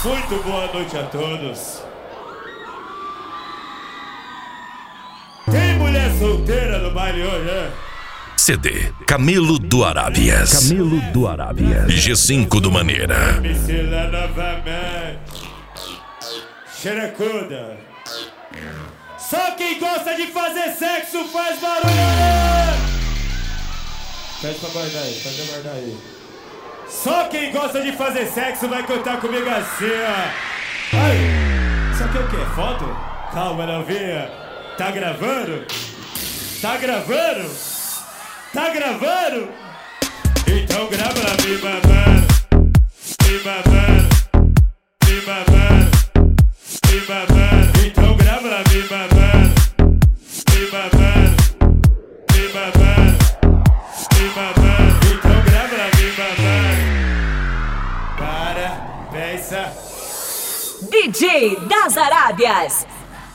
Muito boa noite a todos. Tem mulher solteira no baile hoje, é? CD Camelo do Arábias. Camelo do Arábias. G5 do Maneira. Me lá novamente. Xerecuda. Só quem gosta de fazer sexo faz barulho. Pede pra guardar aí, pede pra guardar aí. Só quem gosta de fazer sexo vai cantar comigo assim, ó. Ai, isso aqui é o quê? Foto? Calma, novinha. Tá gravando? Tá gravando? Tá gravando? Então grava lá, me babando, me babando, me babando, me babando. Então grava lá, me babando, me babando, me babando, me babando. Então grava lá, me babando. Para, pensa. DJ das Arábias.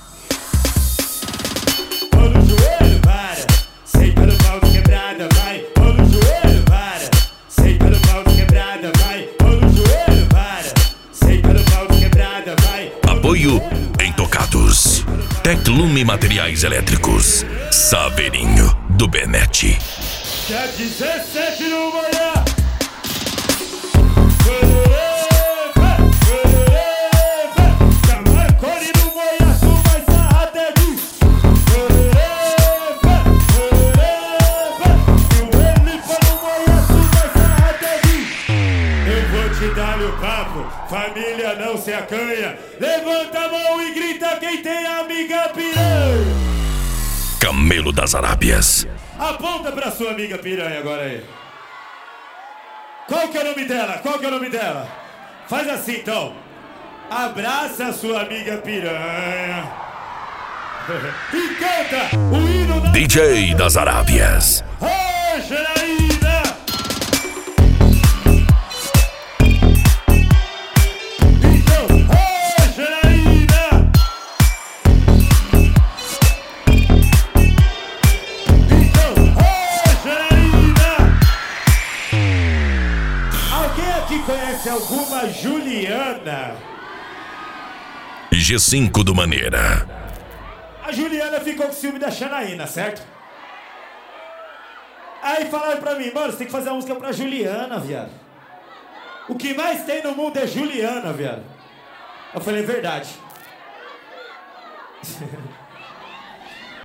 Mão no joelho, para. Senta no pau de quebrada, vai. Mão no joelho, para. Senta no pau de quebrada, vai. Mão no joelho, para. Senta no pau de quebrada, vai. Apoio em tocados. Teclume Materiais Elétricos. Saveirinho do Benete. Dia 17 no manhã. Família não se acanha. Levanta a mão e grita quem tem amiga piranha. Camelo das Arábias. Aponta pra sua amiga piranha agora aí. Qual que é o nome dela? Qual que é o nome dela? Faz assim então. Abraça a sua amiga piranha. E canta o hino da DJ das Arábias. Ô, Janaína! Conhece alguma Juliana? G5 do Maneira. A Juliana ficou com ciúme da Janaína, certo? Aí falaram pra mim, mano, você tem que fazer uma música pra Juliana, viado. O que mais tem no mundo é Juliana, viado. Eu falei, verdade.